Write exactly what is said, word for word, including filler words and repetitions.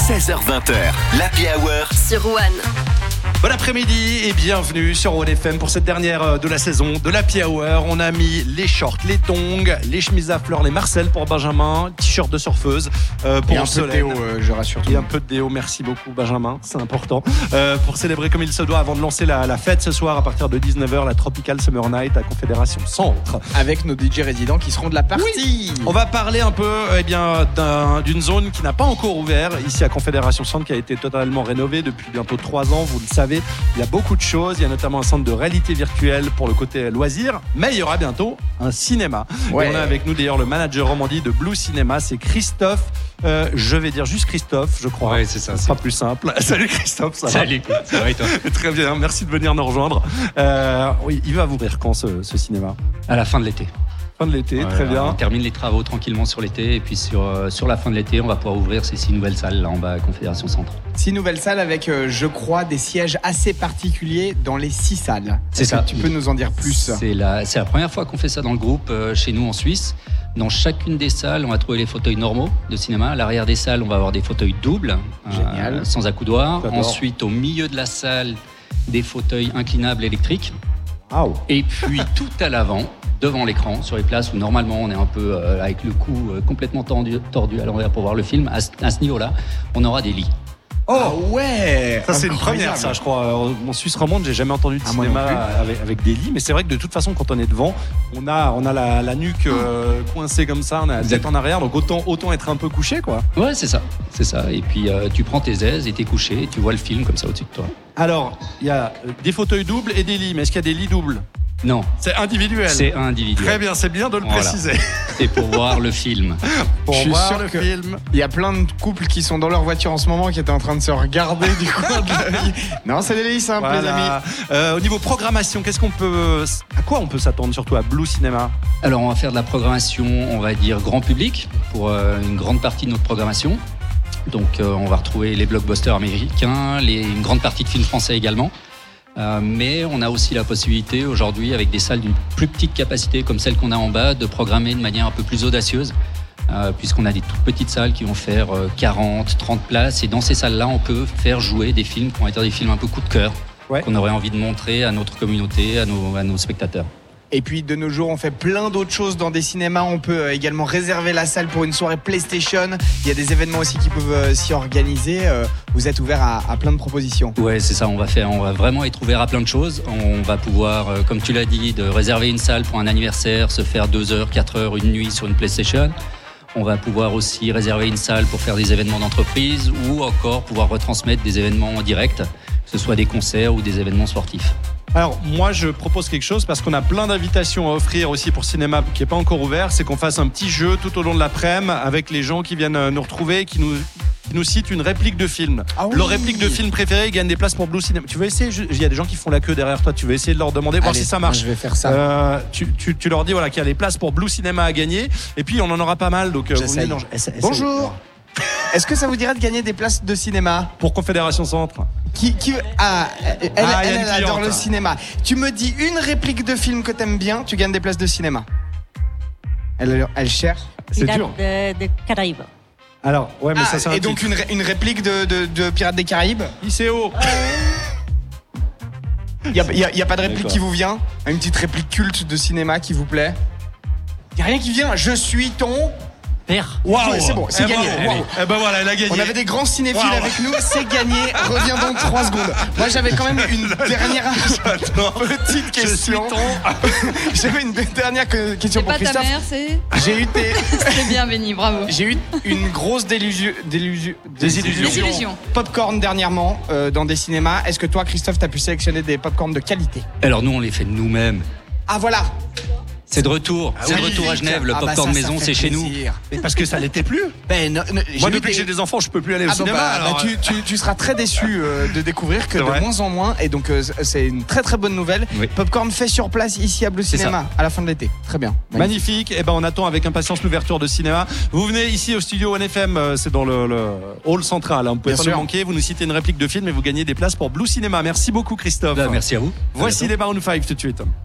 seize heures vingt, l'Happy Hour sur One. Bon après-midi et bienvenue sur One F M pour cette dernière de la saison de l'Happy Hour. On a mis les shorts, les tongs, les chemises à fleurs, les Marcel pour Benjamin, t-shirt de surfeuse euh, pour et un peu de déo, euh, je rassure tout. Et un peu de déo, merci beaucoup Benjamin, c'est important. Euh, pour célébrer comme il se doit avant de lancer la, la fête ce soir à partir de dix-neuf heures, la Tropical Summer Night à Confédération Centre. Avec nos D J résidents qui seront de la partie. Oui. On va parler un peu eh bien, d'un, d'une zone qui n'a pas encore ouvert ici à Confédération Centre, qui a été totalement rénovée depuis bientôt trois ans, vous le savez. Il y a beaucoup de choses, il y a notamment un centre de réalité virtuelle pour le côté loisir, mais il y aura bientôt un cinéma. Ouais. Et on a avec nous d'ailleurs le manager Romandie de Blue Cinéma, c'est Christophe. Euh, je vais dire juste Christophe, je crois. Oui, c'est ça. Ce sera plus simple. Salut Christophe, ça va? Salut, ça va et toi? Très bien, merci de venir nous rejoindre. Euh, oui, il va ouvrir quand ce, ce cinéma? À la fin de l'été. Fin de l'été, ouais, très bien. On termine les travaux tranquillement sur l'été et puis sur, euh, sur la fin de l'été, on va pouvoir ouvrir ces six nouvelles salles là en bas à Confédération Centre. Six nouvelles salles avec, euh, je crois, des sièges assez particuliers dans les six salles. C'est Est-ce ça. que tu peux nous en dire plus? C'est la, c'est la première fois qu'on fait ça dans le groupe euh, chez nous en Suisse. Dans chacune des salles, on va trouver les fauteuils normaux de cinéma. À l'arrière des salles, on va avoir des fauteuils doubles, Génial. Euh, sans accoudoir. J'adore. Ensuite, au milieu de la salle, des fauteuils inclinables électriques. Oh. Et puis tout à l'avant, devant l'écran, sur les places où normalement on est un peu euh, avec le cou euh, complètement tendu, tordu à l'envers pour voir le film, à, à ce niveau-là, on aura des lits. Oh ah ouais. Ça c'est une première, ça je crois. En Suisse romande, j'ai jamais entendu de ah, cinéma avec, avec des lits, mais c'est vrai que de toute façon, quand on est devant, on a, on a la, la nuque euh, coincée comme ça, on a la tête en arrière, donc autant, autant être un peu couché, quoi. Ouais, c'est ça, c'est ça. Et puis euh, tu prends tes aises et t'es couché, et tu vois le film comme ça au-dessus de toi. Alors, il y a des fauteuils doubles et des lits, mais est-ce qu'il y a des lits doubles? Non. C'est individuel. C'est individuel. Très bien, c'est bien de le voilà. préciser. C'est pour voir le film. Pour Je suis voir sûr le que film. Il y a plein de couples qui sont dans leur voiture en ce moment qui étaient en train de se regarder du coin de l'œil. Non, c'est des lits simples, voilà. Les amis. Euh, au niveau programmation, qu'est-ce qu'on peut, à quoi on peut s'attendre, surtout à Blue Cinéma? Alors, on va faire de la programmation, on va dire grand public, pour euh, une grande partie de notre programmation. Donc, euh, on va retrouver les blockbusters américains, les, une grande partie de films français également. Euh, mais on a aussi la possibilité aujourd'hui, avec des salles d'une plus petite capacité comme celle qu'on a en bas, de programmer de manière un peu plus audacieuse, euh, puisqu'on a des toutes petites salles qui vont faire euh, quarante, trente places, et dans ces salles-là, on peut faire jouer des films qui vont être des films un peu coup de cœur, ouais. qu'on aurait envie de montrer à notre communauté, à nos, à nos spectateurs. Et puis de nos jours, on fait plein d'autres choses dans des cinémas. On peut également réserver la salle pour une soirée PlayStation. Il y a des événements aussi qui peuvent s'y organiser. Vous êtes ouvert à, à plein de propositions. Ouais, c'est ça. On va faire, on va vraiment être ouvert à plein de choses. On va pouvoir, comme tu l'as dit, de réserver une salle pour un anniversaire, se faire deux heures, quatre heures, une nuit sur une PlayStation. On va pouvoir aussi réserver une salle pour faire des événements d'entreprise ou encore pouvoir retransmettre des événements en direct, que ce soit des concerts ou des événements sportifs. Alors moi je propose quelque chose parce qu'on a plein d'invitations à offrir aussi pour cinéma qui n'est pas encore ouvert, c'est qu'on fasse un petit jeu tout au long de l'après-midi avec les gens qui viennent nous retrouver, qui nous, qui nous citent une réplique de film. Ah oui. Leur réplique de film préféré, ils gagnent des places pour Blue Cinéma. Tu veux essayer? Il y a des gens qui font la queue derrière toi, tu veux essayer de leur demander, voir si ça marche. Je vais faire ça. Euh, tu, tu, tu leur dis voilà, qu'il y a les places pour Blue Cinéma à gagner et puis on en aura pas mal. Donc, vous venez dans... Bonjour. Est-ce que ça vous dirait de gagner des places de cinéma pour Confédération Centre? Qui, qui, ah, elle, ah, elle, elle adore le cinéma. Tu me dis une réplique de film que t'aimes bien, tu gagnes des places de cinéma. Elle, elle cherche. C'est dur. De, de Caraïbes. Alors, ouais, mais ah, ça c'est un Et donc une, une réplique de, de, de Pirates des Caraïbes. I C O. Il n'y a, y a, y a pas de réplique qui vous vient? Une petite réplique culte de cinéma qui vous plaît? Il n'y a rien qui vient. Je suis ton... Père. Waouh, c'est bon, c'est eh gagné. Ben, wow. Eh ben voilà, elle a gagné. On avait des grands cinéphiles wow. avec nous, c'est gagné. Reviens dans trois secondes. Moi, j'avais quand même une dernière petite question. J'avais une dernière question c'est pour pas Christophe. Ta mère, c'est J'ai eu des... C'est bien, Benny, bravo. J'ai eu une grosse délusion, délusion, désillusion. désillusion. Popcorn dernièrement euh, dans des cinémas. Est-ce que toi, Christophe, t'as pu sélectionner des popcorn de qualité? Alors nous, on les fait nous-mêmes. Ah voilà. C'est de retour, ah, c'est oui, de retour à Genève, le ah, popcorn bah ça, maison, ça c'est chez nous. Mais parce que ça l'était plus. Ben, non, non, moi, depuis des... que j'ai des enfants, je peux plus aller au ah, cinéma. Bah, alors... bah, tu, tu, tu seras très déçu euh, de découvrir que c'est de vrai. moins en moins, et donc euh, c'est une très très bonne nouvelle. Oui. Popcorn fait sur place ici à Blue Cinéma à la fin de l'été. Très bien. Magnifique. Et eh ben on attend avec impatience l'ouverture de cinéma. Vous venez ici au studio One F M, c'est dans le, le hall central. Hein. Vous pouvez bien pas sûr. Nous manquer. Vous nous citez une réplique de film et vous gagnez des places pour Blue Cinéma. Merci beaucoup Christophe. Bah, merci à vous. Voici les Maroon five tout de suite.